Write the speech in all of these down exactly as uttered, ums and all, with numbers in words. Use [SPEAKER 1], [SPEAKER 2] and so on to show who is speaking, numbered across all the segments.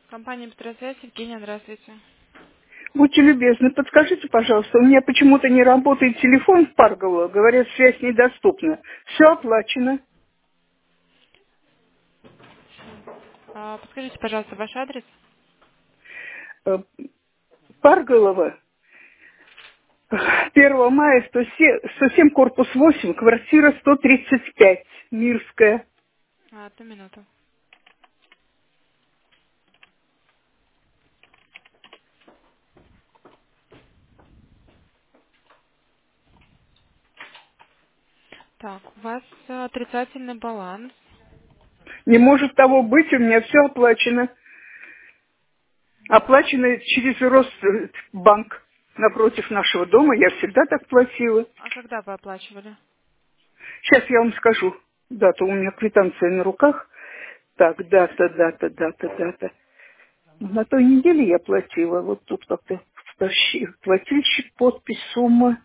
[SPEAKER 1] Компания «Быстросвязь», Евгения, здравствуйте.
[SPEAKER 2] Будьте любезны, подскажите, пожалуйста, у меня почему-то не работает телефон в Парголово, говорят, связь недоступна. Все оплачено.
[SPEAKER 1] А, подскажите, пожалуйста, ваш адрес.
[SPEAKER 2] Э, Парголово, первого мая, сто семь, сто семь, корпус восемь, квартира сто тридцать пять, Мирская.
[SPEAKER 1] А, одну минуту. Так, у вас а, отрицательный баланс.
[SPEAKER 2] Не может того быть, у меня все оплачено. Оплачено через Росбанк напротив нашего дома, я всегда так платила.
[SPEAKER 1] А когда вы оплачивали?
[SPEAKER 2] Сейчас я вам скажу дату, у меня квитанция на руках. Так, дата, дата, дата, дата. На той неделе я платила, вот тут как-то втащи- плательщик, подпись, сумма.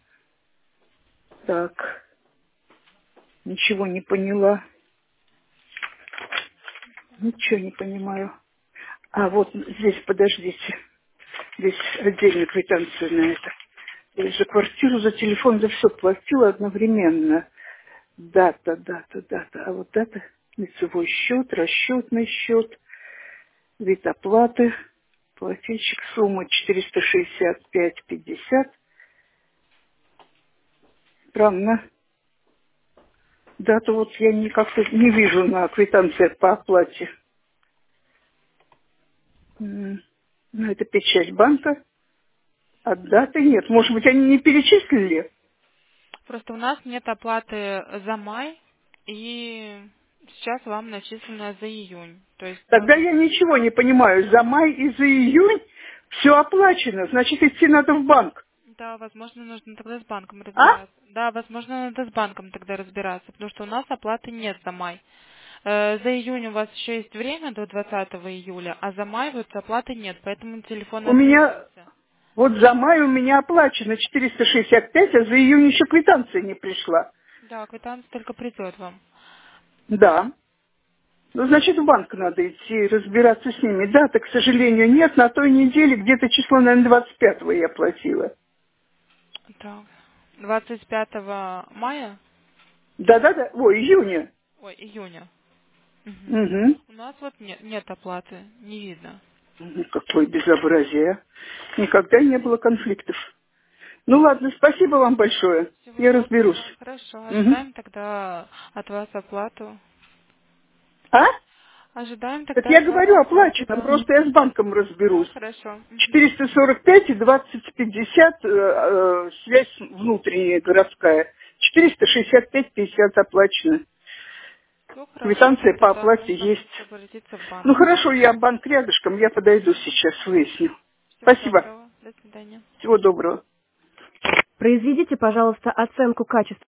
[SPEAKER 2] Так, ничего не поняла, ничего не понимаю. А вот здесь, подождите, здесь отдельная квитанция на это. Я за квартиру, за телефон, за все платила одновременно. Дата, дата, дата. А вот дата, лицевой счет, расчетный счет, вид оплаты, плательщик, сумма четыреста шестьдесят пять пятьдесят. Странно. Дату вот я никак не вижу на квитанции по оплате. М, Ну, это печать банка, а даты нет. Может быть, они не перечислили?
[SPEAKER 1] Просто у нас нет оплаты за май, и сейчас вам начислено за июнь. То есть, да,
[SPEAKER 2] Тогда я ничего не понимаю. За май и за июнь все оплачено. Значит, идти надо в банк.
[SPEAKER 1] да, возможно, нужно тогда с банком
[SPEAKER 2] А?
[SPEAKER 1] разбираться. Да, возможно, надо с банком тогда разбираться, потому что у нас оплаты нет за май. Э, За июнь у вас еще есть время до двадцатого июля, а за май вот оплаты нет, поэтому телефон
[SPEAKER 2] У меня,
[SPEAKER 1] отключился.
[SPEAKER 2] вот за май у меня оплачено четыреста шестьдесят пять, а за июнь еще квитанция не пришла.
[SPEAKER 1] Да, квитанция только придет вам.
[SPEAKER 2] Да. Ну, значит, в банк надо идти разбираться с ними. Да, к сожалению, нет. На той неделе где-то число, наверное, двадцать пятого я платила.
[SPEAKER 1] Так. двадцать пятого мая?
[SPEAKER 2] Да-да-да. Ой, июня.
[SPEAKER 1] Ой, июня. Мгм.
[SPEAKER 2] Угу.
[SPEAKER 1] У нас вот нет, нет оплаты, не видно.
[SPEAKER 2] Ну, какое безобразие. А. Никогда не было конфликтов. Ну, ладно, спасибо вам большое.
[SPEAKER 1] Всего
[SPEAKER 2] Я разберусь.
[SPEAKER 1] доброго. Хорошо,
[SPEAKER 2] Угу.
[SPEAKER 1] ожидаем тогда от вас оплату.
[SPEAKER 2] А?
[SPEAKER 1] Ожидаем
[SPEAKER 2] Так
[SPEAKER 1] тогда
[SPEAKER 2] я
[SPEAKER 1] от вас
[SPEAKER 2] говорю,
[SPEAKER 1] оплату,
[SPEAKER 2] оплачено.
[SPEAKER 1] да.
[SPEAKER 2] Просто я с банком
[SPEAKER 1] Да,
[SPEAKER 2] разберусь.
[SPEAKER 1] хорошо. Мгм.
[SPEAKER 2] четыреста сорок пять и двадцать пятьдесят, э, э, связь внутренняя городская. четыреста шестьдесят пять пятьдесят оплачено.
[SPEAKER 1] Все хорошо,
[SPEAKER 2] Квитанция по
[SPEAKER 1] тогда
[SPEAKER 2] оплате
[SPEAKER 1] нужно
[SPEAKER 2] есть.
[SPEAKER 1] будет обратиться в
[SPEAKER 2] Ну
[SPEAKER 1] банк.
[SPEAKER 2] хорошо, я банк рядышком, я подойду сейчас, выясню.
[SPEAKER 1] Всего
[SPEAKER 2] Спасибо.
[SPEAKER 1] доброго. До свидания.
[SPEAKER 2] Всего доброго.
[SPEAKER 3] Произведите, пожалуйста, оценку качества